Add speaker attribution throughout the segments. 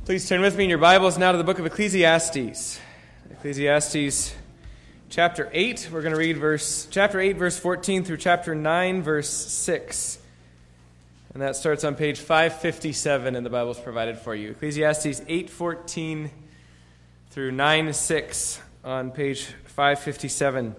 Speaker 1: Please turn with me in your Bibles now to the book of Ecclesiastes. Ecclesiastes chapter 8. We're going to read chapter 8, verse 14 through chapter 9, verse 6. And that starts on page 557 in the Bibles provided for you. Ecclesiastes 8:14 through 9:6 on page 557.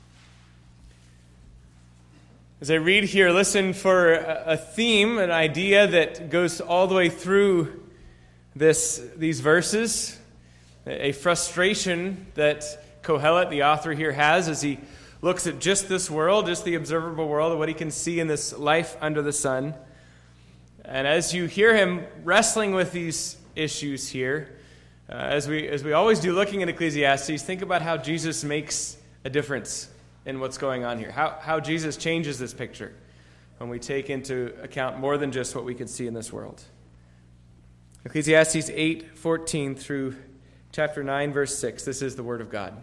Speaker 1: As I read here, listen for a theme, an idea that goes all the way through these verses, a frustration that Kohelet, the author here, has as he looks at just this world, just the observable world, and what he can see in this life under the sun. And as you hear him wrestling with these issues here, as we always do looking at Ecclesiastes, think about how Jesus makes a difference in what's going on here, how Jesus changes this picture when we take into account more than just what we can see in this world. Ecclesiastes 8:14 through chapter 9, verse 6. This is the word of God.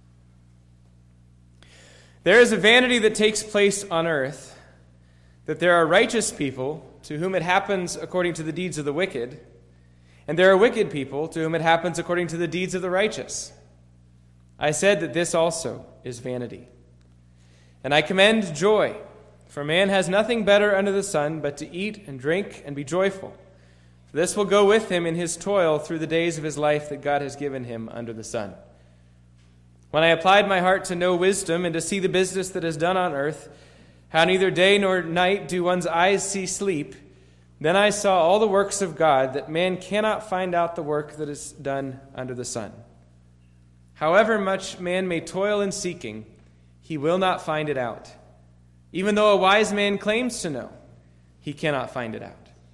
Speaker 1: There is a vanity that takes place on earth, that there are righteous people to whom it happens according to the deeds of the wicked, and there are wicked people to whom it happens according to the deeds of the righteous. I said that this also is vanity. And I commend joy, for man has nothing better under the sun but to eat and drink and be joyful. For this will go with him in his toil through the days of his life that God has given him under the sun. When I applied my heart to know wisdom and to see the business that is done on earth, how neither day nor night do one's eyes see sleep, then I saw all the works of God, that man cannot find out the work that is done under the sun. However much man may toil in seeking, he will not find it out. Even though a wise man claims to know, he cannot find it out.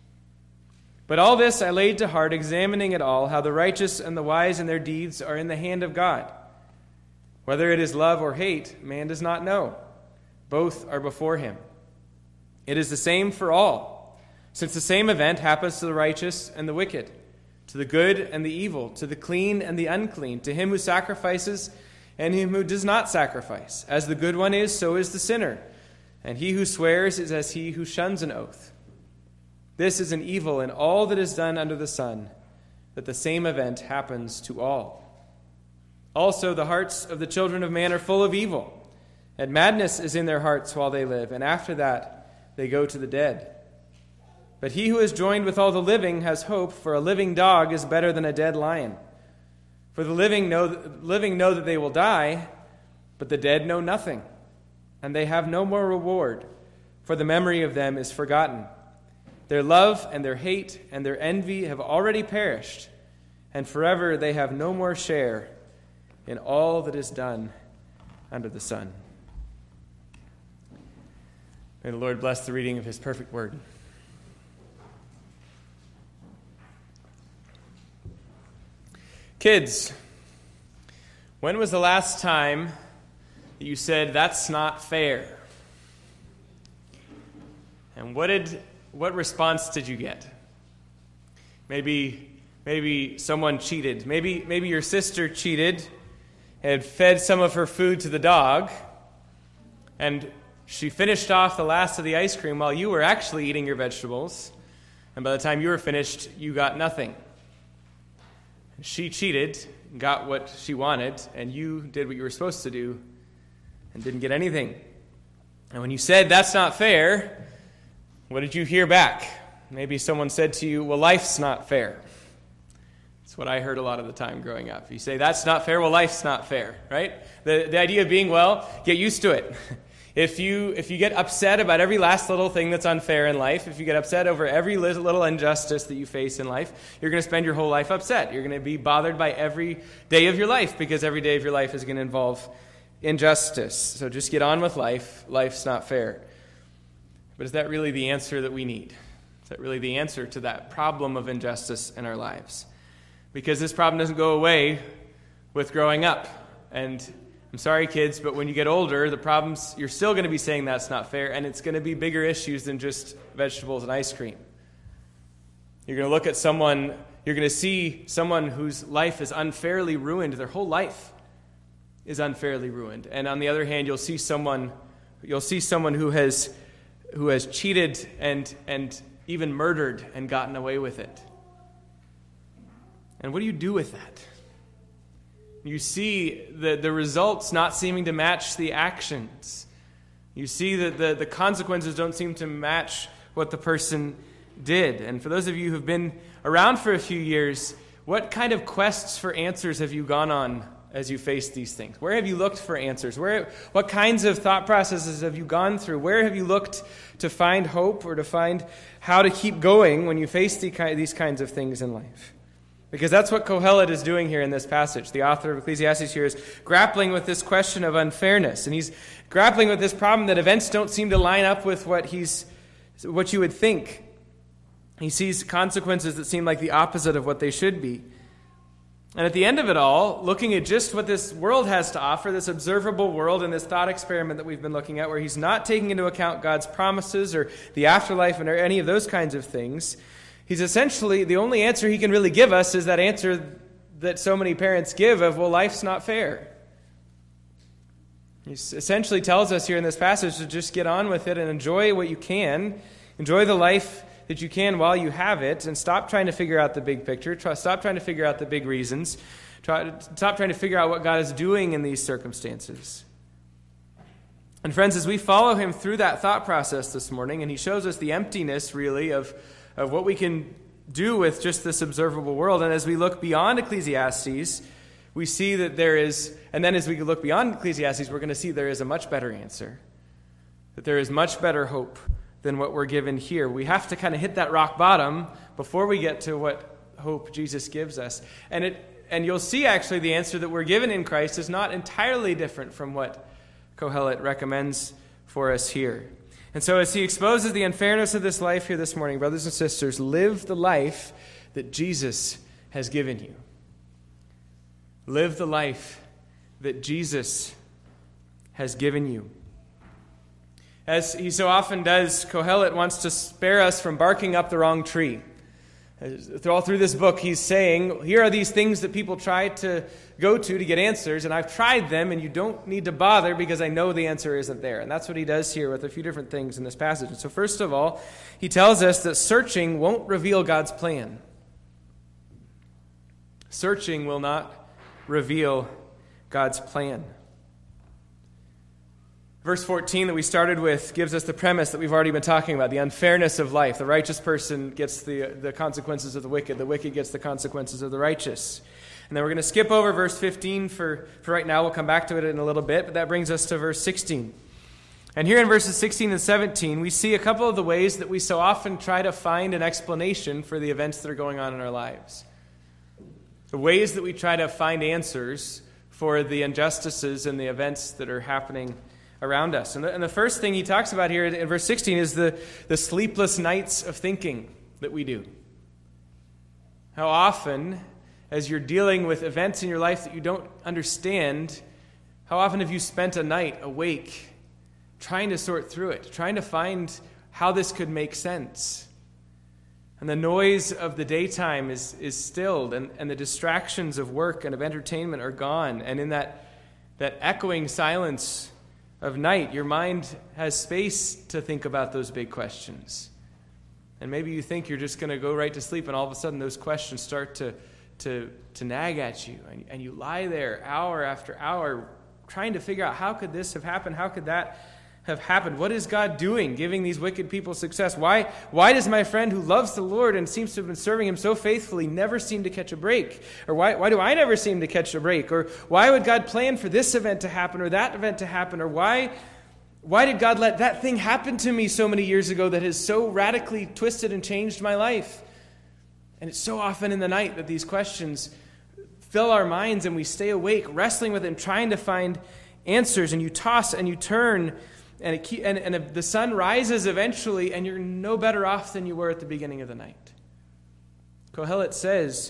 Speaker 1: But all this I laid to heart, examining it all, how the righteous and the wise in their deeds are in the hand of God. Whether it is love or hate, man does not know. Both are before him. It is the same for all, since the same event happens to the righteous and the wicked, to the good and the evil, to the clean and the unclean, to him who sacrifices and him who does not sacrifice. As the good one is, so is the sinner, and he who swears is as he who shuns an oath. This is an evil in all that is done under the sun, that the same event happens to all. Also, the hearts of the children of man are full of evil, and madness is in their hearts while they live, and after that they go to the dead. But he who is joined with all the living has hope, for a living dog is better than a dead lion. For the living know that they will die, but the dead know nothing, and they have no more reward, for the memory of them is forgotten. Their love and their hate and their envy have already perished, and forever they have no more share in all that is done under the sun. May the Lord bless the reading of his perfect word. Kids, when was the last time that you said, "That's not fair"? And what response did you get? Maybe someone cheated. Maybe your sister cheated, had fed some of her food to the dog, and she finished off the last of the ice cream while you were actually eating your vegetables, and by the time you were finished, you got nothing. She cheated, got what she wanted, and you did what you were supposed to do and didn't get anything. And when you said, "That's not fair," what did you hear back? Maybe someone said to you, "Well, life's not fair." That's what I heard a lot of the time growing up. You say, "That's not fair," well, life's not fair, right? The idea being, well, get used to it. If you get upset about every last little thing that's unfair in life, if you get upset over every little injustice that you face in life, you're going to spend your whole life upset. You're going to be bothered by every day of your life, because every day of your life is going to involve injustice. So just get on with life. Life's not fair. But is that really the answer that we need? Is that really the answer to that problem of injustice in our lives? Because this problem doesn't go away with growing up. And I'm sorry, kids, but when you get older, the problems, you're still going to be saying that's not fair, and it's going to be bigger issues than just vegetables and ice cream. You're going to look at someone, you're going to see someone whose life is unfairly ruined. Their whole life is unfairly ruined. And on the other hand, you'll see someone who has cheated and even murdered and gotten away with it. And what do you do with that? You see the results not seeming to match the actions. You see that the consequences don't seem to match what the person did. And for those of you who've been around for a few years, what kind of quests for answers have you gone on as you face these things? Where have you looked for answers? What kinds of thought processes have you gone through? Where have you looked to find hope or to find how to keep going when you face these kinds of things in life? Because that's what Kohelet is doing here in this passage. The author of Ecclesiastes here is grappling with this question of unfairness. And he's grappling with this problem that events don't seem to line up with what you would think. He sees consequences that seem like the opposite of what they should be. And at the end of it all, looking at just what this world has to offer, this observable world and this thought experiment that we've been looking at, where he's not taking into account God's promises or the afterlife or any of those kinds of things, he's essentially, the only answer he can really give us is that answer that so many parents give of, well, life's not fair. He essentially tells us here in this passage to just get on with it and enjoy what you can, enjoy the life that you can while you have it, and stop trying to figure out the big picture, stop trying to figure out the big reasons, stop trying to figure out what God is doing in these circumstances. And friends, as we follow him through that thought process this morning, and he shows us the emptiness, really, of what we can do with just this observable world, and as we look beyond Ecclesiastes, we see that there is, and then as we look beyond Ecclesiastes, we're going to see there is a much better answer, that there is much better hope than what we're given here. We have to kind of hit that rock bottom before we get to what hope Jesus gives us. And you'll see actually the answer that we're given in Christ is not entirely different from what Kohelet recommends for us here. And so as he exposes the unfairness of this life here this morning, brothers and sisters, live the life that Jesus has given you. Live the life that Jesus has given you. As he so often does, Kohelet wants to spare us from barking up the wrong tree. All through this book, he's saying, here are these things that people try to go to get answers, and I've tried them, and you don't need to bother because I know the answer isn't there. And that's what he does here with a few different things in this passage. And so first of all, he tells us that searching won't reveal God's plan. Searching will not reveal God's plan. Verse 14 that we started with gives us the premise that we've already been talking about, the unfairness of life. The righteous person gets the consequences of the wicked gets the consequences of the righteous. And then we're going to skip over verse 15 for right now. We'll come back to it in a little bit, but that brings us to verse 16. And here in verses 16 and 17, we see a couple of the ways that we so often try to find an explanation for the events that are going on in our lives. The ways that we try to find answers for the injustices and the events that are happening around us. And the first thing he talks about here in verse 16 is the sleepless nights of thinking that we do. How often, as you're dealing with events in your life that you don't understand, how often have you spent a night awake trying to sort through it, trying to find how this could make sense? And the noise of the daytime is stilled, and the distractions of work and of entertainment are gone. And in that echoing silence of night, your mind has space to think about those big questions. And maybe you think you're just going to go right to sleep, and all of a sudden those questions start to nag at you. And you lie there hour after hour trying to figure out, how could this have happened? How could that have happened? What is God doing, giving these wicked people success? Why does my friend who loves the Lord and seems to have been serving him so faithfully never seem to catch a break? Or why do I never seem to catch a break? Or why would God plan for this event to happen or that event to happen? Or why did God let that thing happen to me so many years ago that has so radically twisted and changed my life? And it's so often in the night that these questions fill our minds and we stay awake, wrestling with them, trying to find answers. And you toss and you turn, and the sun rises eventually, and you're no better off than you were at the beginning of the night. Kohelet says,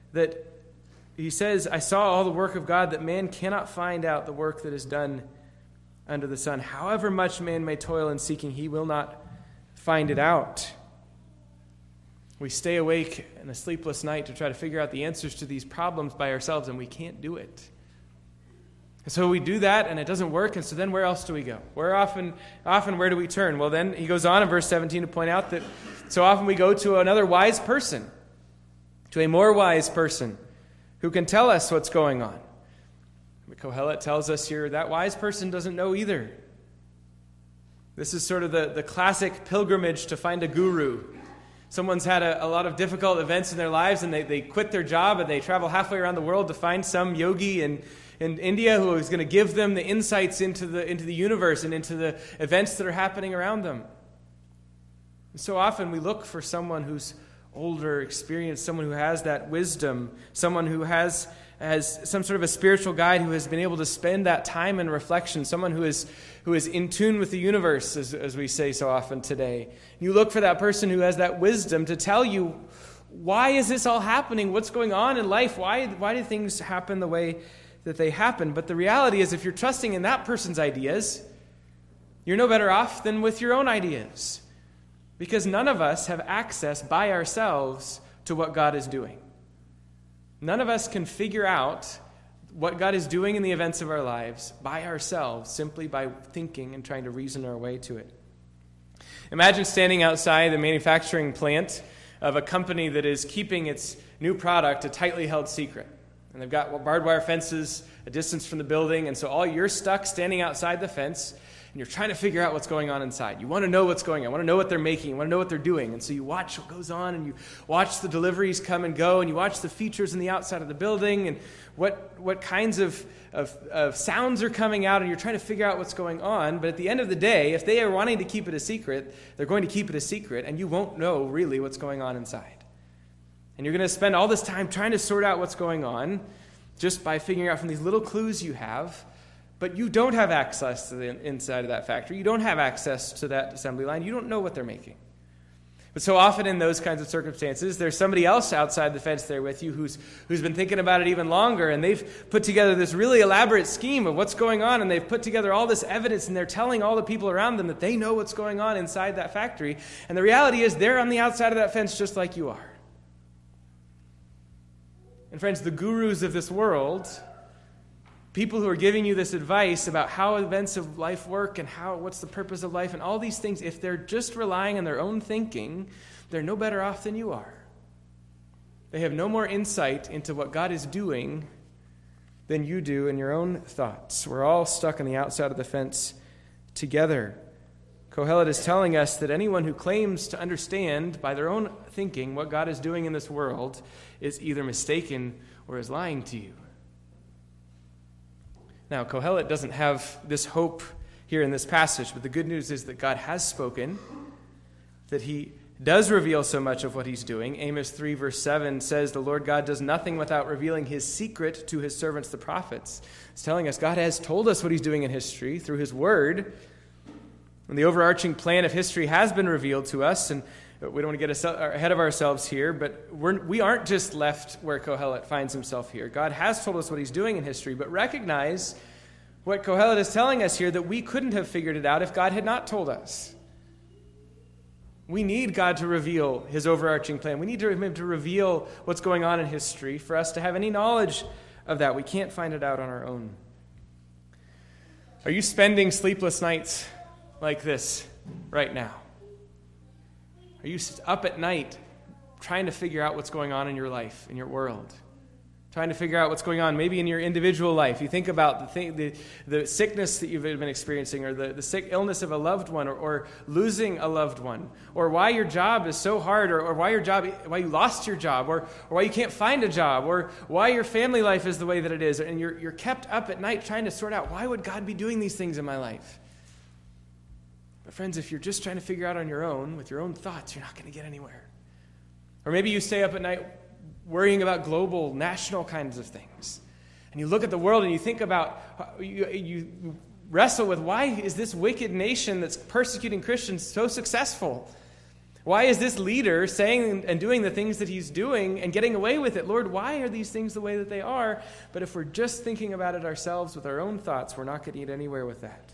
Speaker 1: I saw all the work of God, that man cannot find out the work that is done under the sun. However much man may toil in seeking, he will not find it out. We stay awake in a sleepless night to try to figure out the answers to these problems by ourselves, and we can't do it. And so we do that, and it doesn't work, and so then where else do we go? Often where do we turn? Well, then he goes on in verse 17 to point out that so often we go to another wise person, to a more wise person, who can tell us what's going on. But Kohelet tells us here that wise person doesn't know either. This is sort of the classic pilgrimage to find a guru. Someone's had a lot of difficult events in their lives, and they quit their job and they travel halfway around the world to find some yogi in India who is going to give them the insights into the universe and into the events that are happening around them. And so often we look for someone who's older, experienced, someone who has that wisdom, someone who has some sort of a spiritual guide who has been able to spend that time in reflection, someone who is in tune with the universe, as we say so often today. You look for that person who has that wisdom to tell you, why is this all happening? What's going on in life? Why do things happen the way that they happen? But the reality is, if you're trusting in that person's ideas, you're no better off than with your own ideas. Because none of us have access by ourselves to what God is doing. None of us can figure out what God is doing in the events of our lives by ourselves, simply by thinking and trying to reason our way to it. Imagine standing outside the manufacturing plant of a company that is keeping its new product a tightly held secret. And they've got barbed wire fences a distance from the building, and so you're stuck standing outside the fence, and you're trying to figure out what's going on inside. You want to know what's going on. You want to know what they're making. You want to know what they're doing. And so you watch what goes on, and you watch the deliveries come and go, and you watch the features in the outside of the building, and what kinds of sounds are coming out, and you're trying to figure out what's going on. But at the end of the day, if they are wanting to keep it a secret, they're going to keep it a secret, and you won't know really what's going on inside. And you're going to spend all this time trying to sort out what's going on just by figuring out from these little clues you have. But you don't have access to the inside of that factory. You don't have access to that assembly line. You don't know what they're making. But so often in those kinds of circumstances, there's somebody else outside the fence there with you who's been thinking about it even longer, and they've put together this really elaborate scheme of what's going on, and they've put together all this evidence, and they're telling all the people around them that they know what's going on inside that factory. And the reality is they're on the outside of that fence just like you are. And friends, the gurus of this world, people who are giving you this advice about how events of life work and what's the purpose of life and all these things, if they're just relying on their own thinking, they're no better off than you are. They have no more insight into what God is doing than you do in your own thoughts. We're all stuck on the outside of the fence together. Kohelet is telling us that anyone who claims to understand by their own thinking what God is doing in this world is either mistaken or is lying to you. Now, Kohelet doesn't have this hope here in this passage, but the good news is that God has spoken, that he does reveal so much of what he's doing. Amos 3 verse 7 says, "The Lord God does nothing without revealing his secret to his servants, the prophets." It's telling us God has told us what he's doing in history through his word. And the overarching plan of history has been revealed to us, and we don't want to get ahead of ourselves here, but we aren't just left where Kohelet finds himself here. God has told us what he's doing in history, but recognize what Kohelet is telling us here, that we couldn't have figured it out if God had not told us. We need God to reveal his overarching plan. We need him to reveal what's going on in history for us to have any knowledge of that. We can't find it out on our own. Are you spending sleepless nights like this right now? Are you up at night trying to figure out what's going on in your life, in your world? Trying to figure out what's going on maybe in your individual life. You think about the sickness that you've been experiencing, or the sick illness of a loved one, or losing a loved one, or why your job is so hard, or why you lost your job, or why you can't find a job, or why your family life is the way that it is, and you're kept up at night trying to sort out, why would God be doing these things in my life? But friends, if you're just trying to figure out on your own, with your own thoughts, you're not going to get anywhere. Or maybe you stay up at night worrying about global, national kinds of things. And you look at the world and you think about, you wrestle with, why is this wicked nation that's persecuting Christians so successful? Why is this leader saying and doing the things that he's doing and getting away with it? Lord, why are these things the way that they are? But if we're just thinking about it ourselves with our own thoughts, we're not going to get anywhere with that.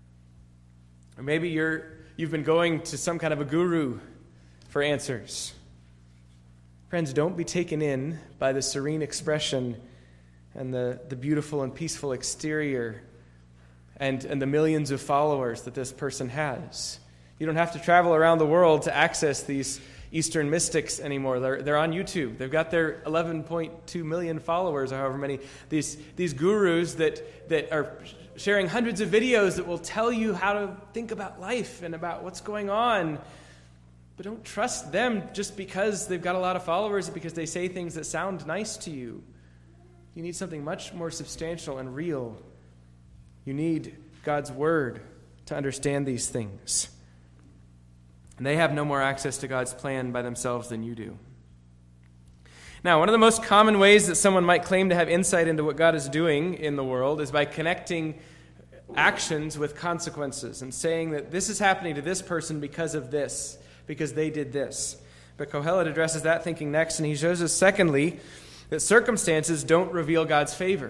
Speaker 1: Or maybe you've been going to some kind of a guru for answers. Friends, don't be taken in by the serene expression and the beautiful and peaceful exterior and the millions of followers that this person has. You don't have to travel around the world to access these Eastern mystics anymore. They're on YouTube. They've got their 11.2 million followers, or however many. These gurus that are sharing hundreds of videos that will tell you how to think about life and about what's going on. But don't trust them just because they've got a lot of followers, because they say things that sound nice to you. You need something much more substantial and real. You need God's Word to understand these things. And they have no more access to God's plan by themselves than you do. Now, one of the most common ways that someone might claim to have insight into what God is doing in the world is by connecting actions with consequences and saying that this is happening to this person because of this, because they did this. But Kohelet addresses that thinking next, and he shows us, secondly, that circumstances don't reveal God's favor.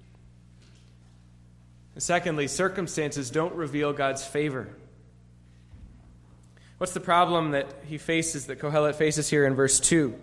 Speaker 1: Secondly, circumstances don't reveal God's favor. What's the problem that he faces, that Kohelet faces here in verse 2?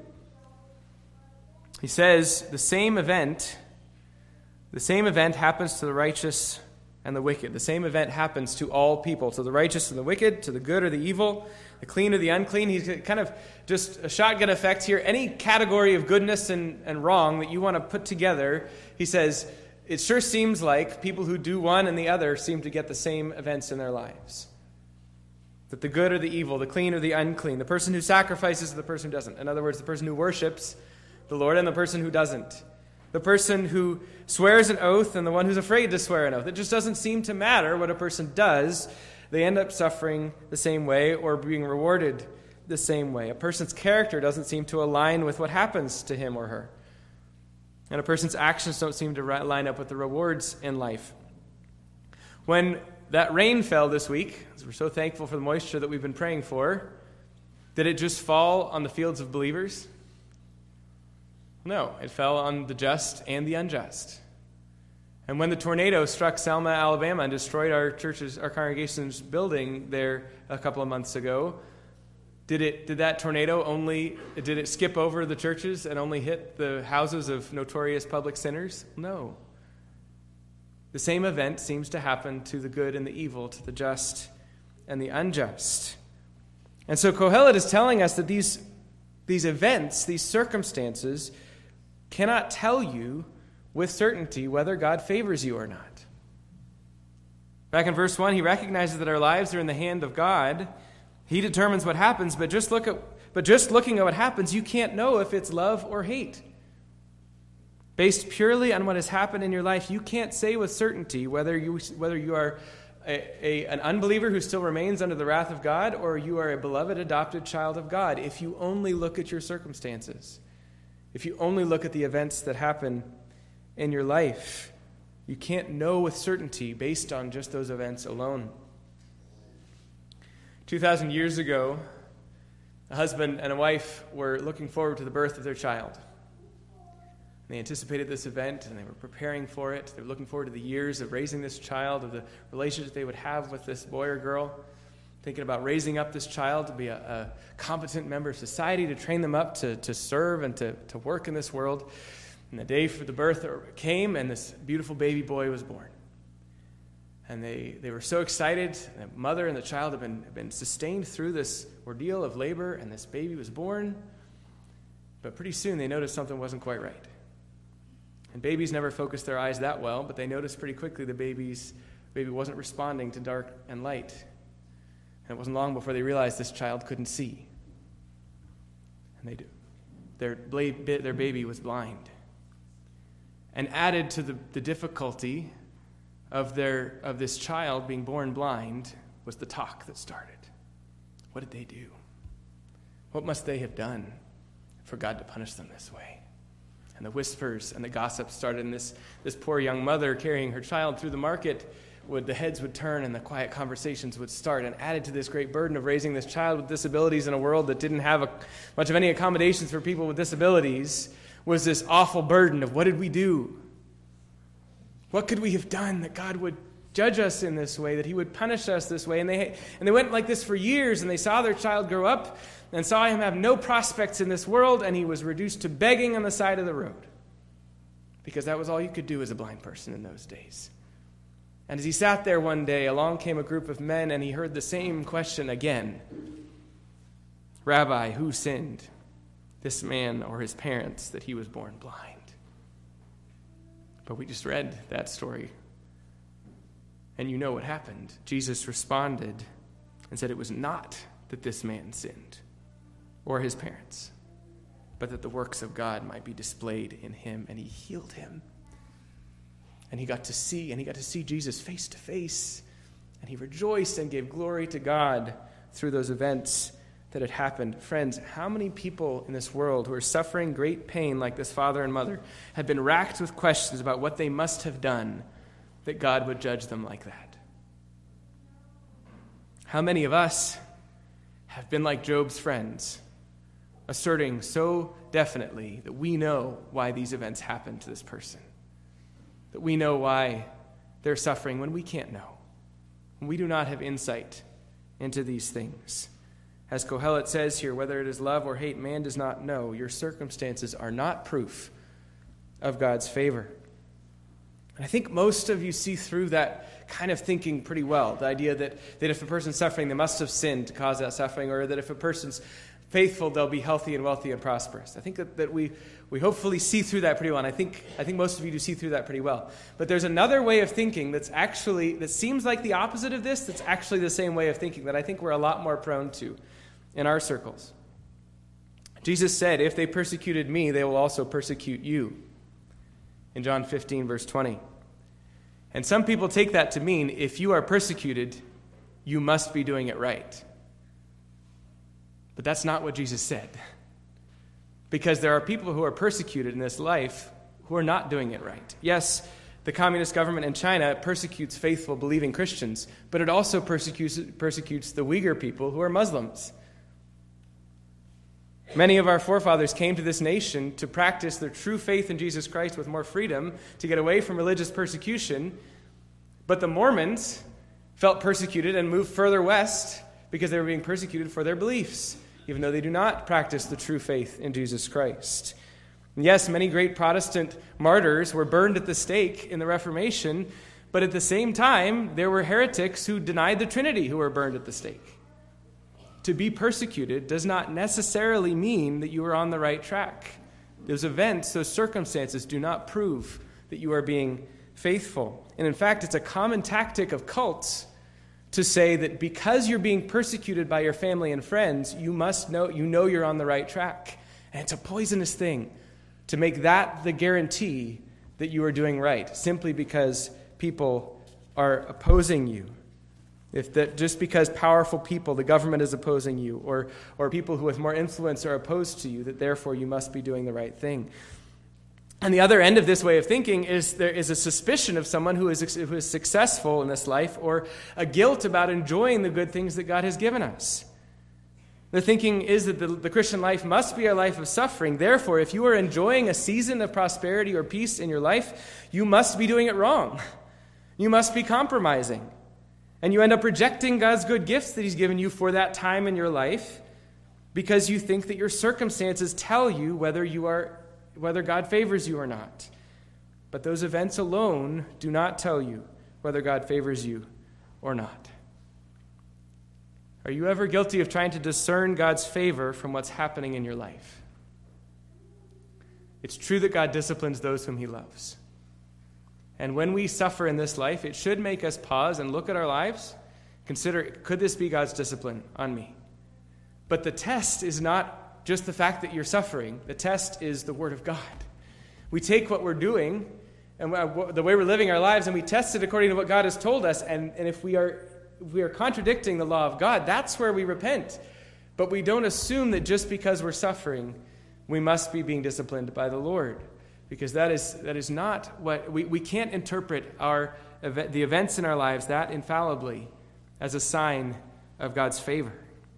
Speaker 1: He says, the same event happens to the righteous and the wicked. The same event happens to all people, to the righteous and the wicked, to the good or the evil, the clean or the unclean. He's kind of just a shotgun effect here. Any category of goodness and wrong that you want to put together, he says, it sure seems like people who do one and the other seem to get the same events in their lives. That the good or the evil, the clean or the unclean, the person who sacrifices or the person who doesn't. In other words, the person who worships the Lord and the person who doesn't. The person who swears an oath and the one who's afraid to swear an oath. It just doesn't seem to matter what a person does. They end up suffering the same way or being rewarded the same way. A person's character doesn't seem to align with what happens to him or her. And a person's actions don't seem to line up with the rewards in life. When that rain fell this week, as we're so thankful for the moisture that we've been praying for, did it just fall on the fields of believers? No, it fell on the just and the unjust. And when the tornado struck Selma, Alabama, and destroyed our congregation's building there a couple of months ago, did that tornado did it skip over the churches and only hit the houses of notorious public sinners? No. The same event seems to happen to the good and the evil, to the just and the unjust. And so Kohelet is telling us that these events, these circumstances, cannot tell you with certainty whether God favors you or not. Back in verse 1, he recognizes that our lives are in the hand of God. He determines what happens, but just looking at what happens, you can't know if it's love or hate. Based purely on what has happened in your life, you can't say with certainty whether you are an unbeliever who still remains under the wrath of God, or you are a beloved adopted child of God, if you only look at your circumstances. If you only look at the events that happen in your life, you can't know with certainty based on just those events alone. 2,000 years ago, a husband and a wife were looking forward to the birth of their child. They anticipated this event, and they were preparing for it. They were looking forward to the years of raising this child, of the relationship they would have with this boy or girl, thinking about raising up this child to be a competent member of society, to train them up to serve and to work in this world. And the day for the birth came, and this beautiful baby boy was born. And they were so excited. The mother and the child have been sustained through this ordeal of labor, and this baby was born. But pretty soon they noticed something wasn't quite right. And babies never focus their eyes that well, but they noticed pretty quickly the baby wasn't responding to dark and light. And it wasn't long before they realized this child couldn't see. And their baby was blind. And added to the difficulty of this child being born blind was the talk that started. What did they do? What must they have done for God to punish them this way? And the whispers and the gossip started, and this poor young mother carrying her child through the market, the heads would turn and the quiet conversations would start. And added to this great burden of raising this child with disabilities in a world that didn't have much of any accommodations for people with disabilities was this awful burden of what did we do? What could we have done that God would judge us in this way, that he would punish us this way? And they went like this for years, and they saw their child grow up and saw him have no prospects in this world, and he was reduced to begging on the side of the road because that was all you could do as a blind person in those days. And as he sat there one day, along came a group of men, and he heard the same question again. "Rabbi, who sinned, this man or his parents, that he was born blind?" But we just read that story. And you know what happened. Jesus responded and said it was not that this man sinned or his parents, but that the works of God might be displayed in him, and he healed him. And he got to see Jesus face to face, and he rejoiced and gave glory to God through those events that had happened. Friends, how many people in this world who are suffering great pain like this father and mother have been racked with questions about what they must have done that God would judge them like that? How many of us have been like Job's friends, asserting so definitely that we know why these events happened to this person, that we know why they're suffering when we can't know, when we do not have insight into these things? As Kohelet says here, whether it is love or hate, man does not know. Your circumstances are not proof of God's favor. And I think most of you see through that kind of thinking pretty well. The idea that if a person's suffering, they must have sinned to cause that suffering, or that if a person's faithful, they'll be healthy and wealthy and prosperous. I think that we hopefully see through that pretty well, and I think most of you do see through that pretty well. But there's another way of thinking that seems like the opposite of this, that's actually the same way of thinking that I think we're a lot more prone to in our circles. Jesus said, "If they persecuted me, they will also persecute you," in John 15, verse 20. And some people take that to mean, if you are persecuted, you must be doing it right. But that's not what Jesus said. Because there are people who are persecuted in this life who are not doing it right. Yes, the communist government in China persecutes faithful, believing Christians, but it also persecutes the Uyghur people who are Muslims. Many of our forefathers came to this nation to practice their true faith in Jesus Christ with more freedom, to get away from religious persecution. But the Mormons felt persecuted and moved further west because they were being persecuted for their beliefs, even though they do not practice the true faith in Jesus Christ. And yes, many great Protestant martyrs were burned at the stake in the Reformation, but at the same time, there were heretics who denied the Trinity who were burned at the stake. To be persecuted does not necessarily mean that you are on the right track. Those events, those circumstances do not prove that you are being faithful. And in fact, it's a common tactic of cults to say that because you're being persecuted by your family and friends, you know you're on the right track. And it's a poisonous thing to make that the guarantee that you are doing right, simply because people are opposing you. If that just because powerful people, the government is opposing you, or people who have more influence are opposed to you, that therefore you must be doing the right thing. And the other end of this way of thinking is there is a suspicion of someone who is successful in this life, or a guilt about enjoying the good things that God has given us. The thinking is that the Christian life must be a life of suffering. Therefore, if you are enjoying a season of prosperity or peace in your life, you must be doing it wrong. You must be compromising. And you end up rejecting God's good gifts that he's given you for that time in your life because you think that your circumstances tell you whether God favors you or not. But those events alone do not tell you whether God favors you or not. Are you ever guilty of trying to discern God's favor from what's happening in your life? It's true that God disciplines those whom he loves. And when we suffer in this life, it should make us pause and look at our lives, consider, could this be God's discipline on me? But the test is not just the fact that you're suffering. The test is the Word of God. We take what we're doing and the way we're living our lives, and we test it according to what God has told us. And if we are contradicting the law of God, that's where we repent. But we don't assume that just because we're suffering, we must be being disciplined by the Lord. Because that is not what we can't interpret the events in our lives that infallibly as a sign of God's favor.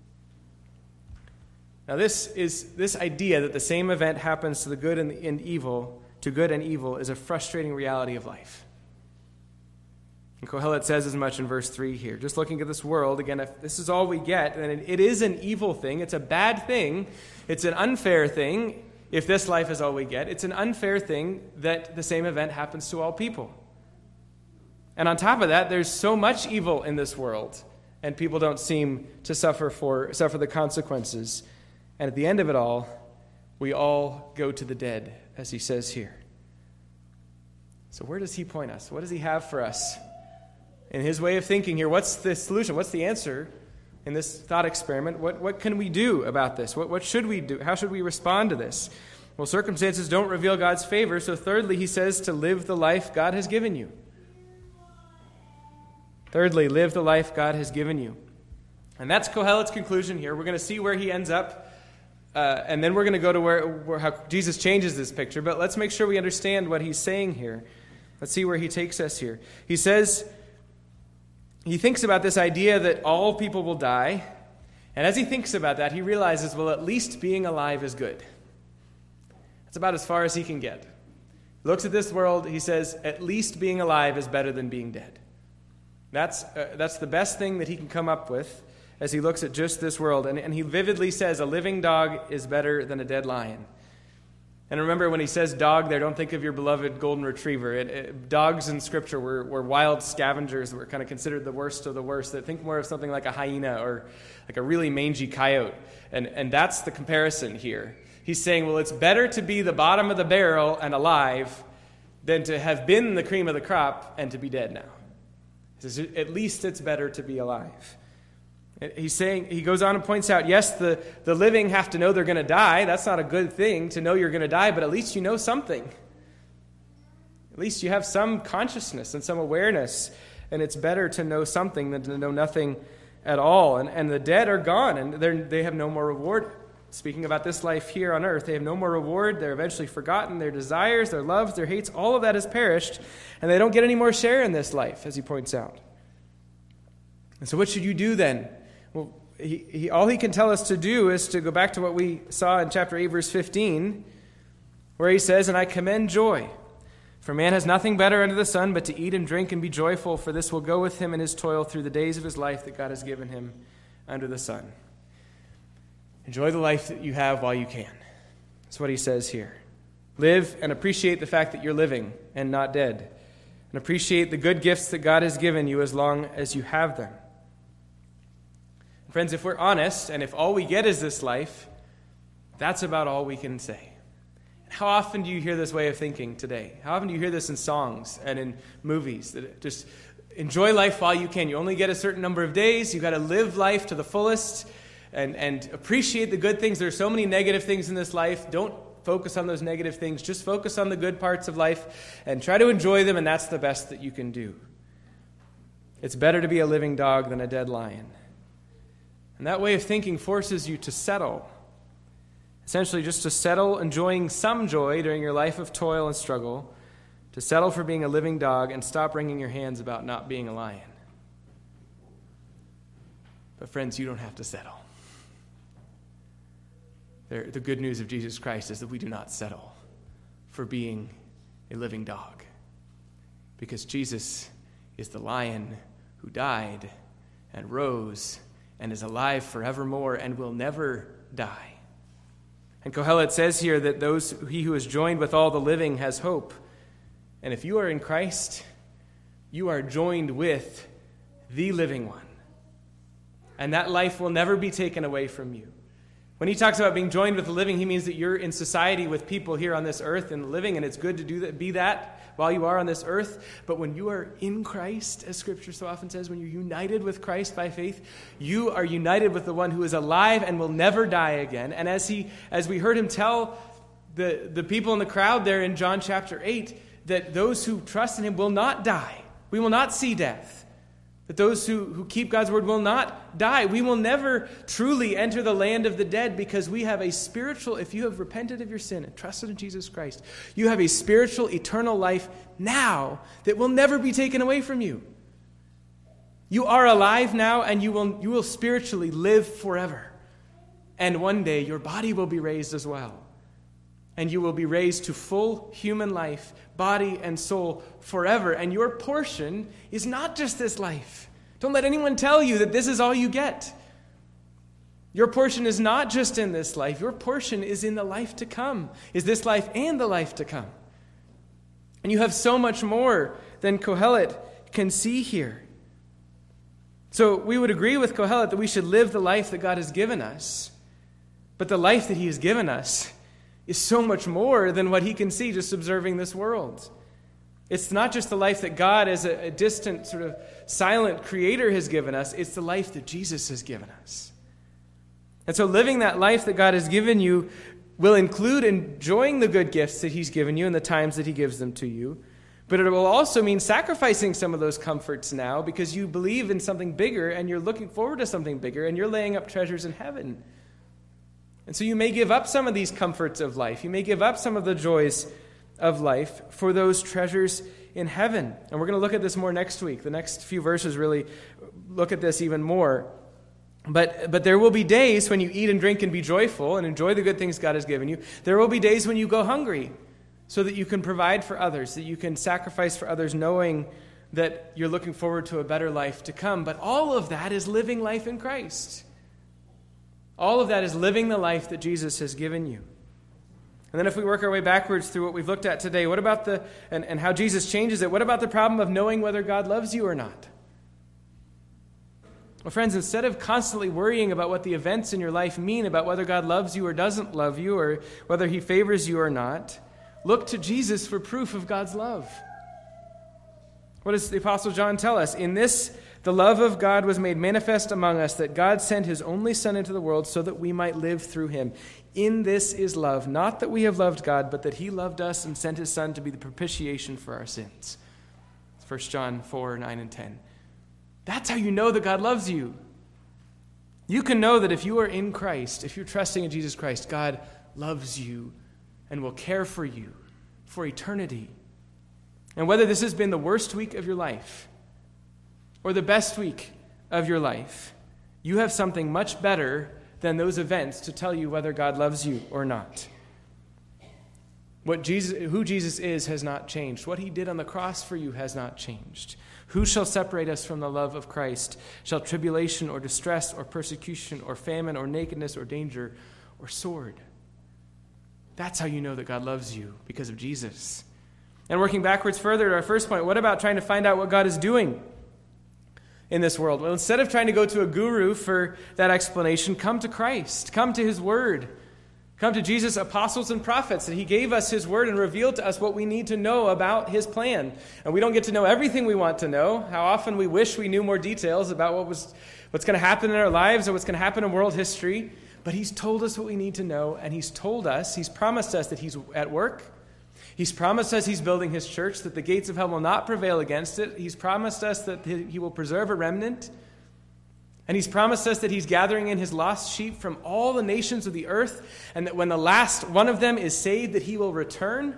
Speaker 1: Now, this idea that the same event happens to the good and evil, to good and evil, is a frustrating reality of life. And Kohelet says as much in verse 3 here. Just looking at this world, again, if this is all we get, then it is an evil thing. It's a bad thing. It's an unfair thing. If this life is all we get, it's an unfair thing that the same event happens to all people. And on top of that, there's so much evil in this world, and people don't seem to suffer the consequences And at the end of it all, we all go to the dead, as he says here. So where does he point us? What does he have for us? In his way of thinking here, what's the solution? What's the answer in this thought experiment? What can we do about this? What should we do? How should we respond to this? Well, circumstances don't reveal God's favor, so thirdly, he says to live the life God has given you. Thirdly, live the life God has given you. And that's Kohelet's conclusion here. We're going to see where he ends up, and then we're going to go to where how Jesus changes this picture. But let's make sure we understand what he's saying here. Let's see where he takes us here. He says, he thinks about this idea that all people will die, and as he thinks about that, he realizes, well, at least being alive is good. That's about as far as he can get. He looks at this world, he says, at least being alive is better than being dead. That's the best thing that he can come up with as he looks at just this world. And he vividly says a living dog is better than a dead lion. And remember, when he says dog there, don't think of your beloved golden retriever. Dogs in Scripture were wild scavengers that were kind of considered the worst of the worst. Think more of something like a hyena or like a really mangy coyote. And that's the comparison here. He's saying, well, it's better to be the bottom of the barrel and alive than to have been the cream of the crop and to be dead now. He says, at least it's better to be alive. He's saying, he goes on and points out, yes, the living have to know they're going to die. That's not a good thing to know you're going to die, but at least you know something. At least you have some consciousness and some awareness, and it's better to know something than to know nothing at all. And the dead are gone, and they have no more reward. Speaking about this life here on earth, they have no more reward. They're eventually forgotten. Their desires, their loves, their hates, all of that has perished, and they don't get any more share in this life, as he points out. And so what should you do then? Well, all he can tell us to do is to go back to what we saw in chapter 8, verse 15, where he says, and I commend joy, for man has nothing better under the sun but to eat and drink and be joyful, for this will go with him in his toil through the days of his life that God has given him under the sun. Enjoy the life that you have while you can. That's what he says here. Live and appreciate the fact that you're living and not dead. And appreciate the good gifts that God has given you as long as you have them. Friends, if we're honest, and if all we get is this life, that's about all we can say. And how often do you hear this way of thinking today? How often do you hear this in songs and in movies? That just enjoy life while you can. You only get a certain number of days. You've got to live life to the fullest and appreciate the good things. There are so many negative things in this life. Don't focus on those negative things. Just focus on the good parts of life and try to enjoy them, and that's the best that you can do. It's better to be a living dog than a dead lion. And that way of thinking forces you to settle. Essentially, just to settle, enjoying some joy during your life of toil and struggle, to settle for being a living dog and stop wringing your hands about not being a lion. But friends, you don't have to settle. The good news of Jesus Christ is that we do not settle for being a living dog, because Jesus is the lion who died and rose and is alive forevermore and will never die. And Kohelet says here that he who is joined with all the living has hope. And if you are in Christ, you are joined with the living one. And that life will never be taken away from you. When he talks about being joined with the living, he means that you're in society with people here on this earth and living, and it's good to do that, be that while you are on this earth. But when you are in Christ, as Scripture so often says, when you're united with Christ by faith, you are united with the one who is alive and will never die again. And as we heard him tell the people in the crowd there in John chapter 8, that those who trust in him will not die. We will not see death. That those who keep God's word will not die. We will never truly enter the land of the dead, because we have a spiritual, if you have repented of your sin and trusted in Jesus Christ, you have a spiritual, eternal life now that will never be taken away from you. You are alive now, and you will spiritually live forever. And one day your body will be raised as well. And you will be raised to full human life, body and soul, forever. And your portion is not just this life. Don't let anyone tell you that this is all you get. Your portion is not just in this life. Your portion is in the life to come, is this life and the life to come. And you have so much more than Kohelet can see here. So we would agree with Kohelet that we should live the life that God has given us. But the life that he has given us is so much more than what he can see just observing this world. It's not just the life that God as a distant, sort of silent creator has given us. It's the life that Jesus has given us. And so living that life that God has given you will include enjoying the good gifts that he's given you in the times that he gives them to you. But it will also mean sacrificing some of those comforts now because you believe in something bigger and you're looking forward to something bigger and you're laying up treasures in heaven. And so you may give up some of these comforts of life. You may give up some of the joys of life for those treasures in heaven. And we're going to look at this more next week. The next few verses really look at this even more. But there will be days when you eat and drink and be joyful and enjoy the good things God has given you. There will be days when you go hungry so that you can provide for others, that you can sacrifice for others knowing that you're looking forward to a better life to come. But all of that is living life in Christ. All of that is living the life that Jesus has given you. And then if we work our way backwards through what we've looked at today, what about and how Jesus changes it, what about the problem of knowing whether God loves you or not? Well, friends, instead of constantly worrying about what the events in your life mean, about whether God loves you or doesn't love you, or whether he favors you or not, look to Jesus for proof of God's love. What does the Apostle John tell us? In this, the love of God was made manifest among us, that God sent his only Son into the world so that we might live through him. In this is love, not that we have loved God, but that he loved us and sent his Son to be the propitiation for our sins. 1 John 4, 9, and 10. That's how you know that God loves you. You can know that if you are in Christ, if you're trusting in Jesus Christ, God loves you and will care for you for eternity. And whether this has been the worst week of your life or the best week of your life, you have something much better than those events to tell you whether God loves you or not. Who Jesus is has not changed. What he did on the cross for you has not changed. Who shall separate us from the love of Christ? Shall tribulation or distress or persecution or famine or nakedness or danger or sword? That's how you know that God loves you, because of Jesus. And working backwards further to our first point, what about trying to find out what God is doing in this world? Well, instead of trying to go to a guru for that explanation, come to Christ. Come to his word. Come to Jesus' apostles and prophets, that he gave us his word and revealed to us what we need to know about his plan. And we don't get to know everything we want to know. How often we wish we knew more details about what's going to happen in our lives or what's going to happen in world history. But he's told us what we need to know, and he's promised us that he's at work. He's promised us he's building his church, that the gates of hell will not prevail against it. He's promised us that he will preserve a remnant. And he's promised us that he's gathering in his lost sheep from all the nations of the earth, and that when the last one of them is saved, that he will return,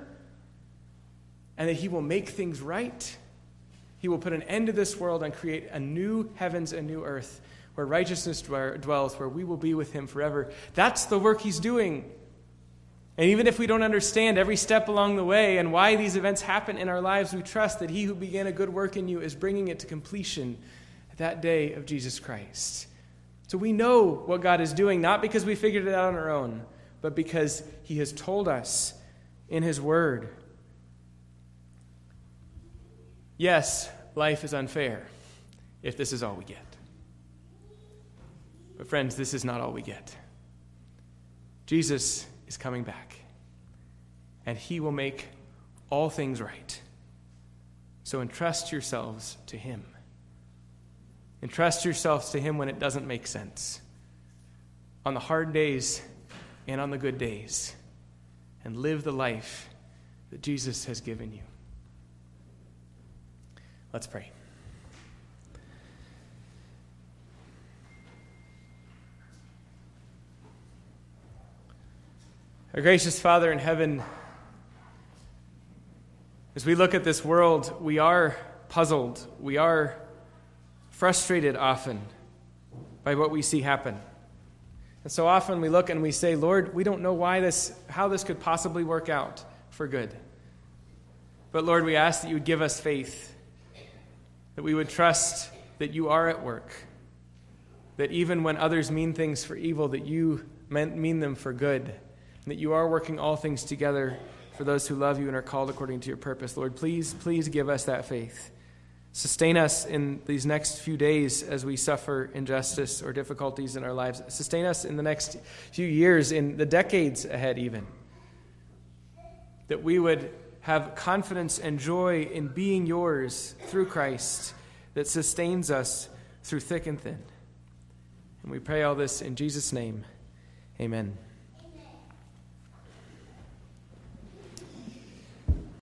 Speaker 1: and that he will make things right. He will put an end to this world and create a new heavens and new earth, where righteousness dwells, where we will be with him forever. That's the work he's doing. And even if we don't understand every step along the way and why these events happen in our lives, we trust that he who began a good work in you is bringing it to completion at that day of Jesus Christ. So we know what God is doing, not because we figured it out on our own, but because he has told us in his word. Yes, life is unfair if this is all we get. But friends, this is not all we get. Jesus is coming back, and he will make all things right. So entrust yourselves to him. Entrust yourselves to him when it doesn't make sense, on the hard days and on the good days, and live the life that Jesus has given you. Let's pray. Our gracious Father in heaven, as we look at this world, we are puzzled. We are frustrated often by what we see happen. And so often we look and we say, Lord, we don't know how this could possibly work out for good. But Lord, we ask that you would give us faith, that we would trust that you are at work, that even when others mean things for evil, that you mean them for good, and that you are working all things together for those who love you and are called according to your purpose. Lord, please give us that faith. Sustain us in these next few days as we suffer injustice or difficulties in our lives. Sustain us in the next few years, in the decades ahead even. That we would have confidence and joy in being yours through Christ that sustains us through thick and thin. And we pray all this in Jesus' name. Amen.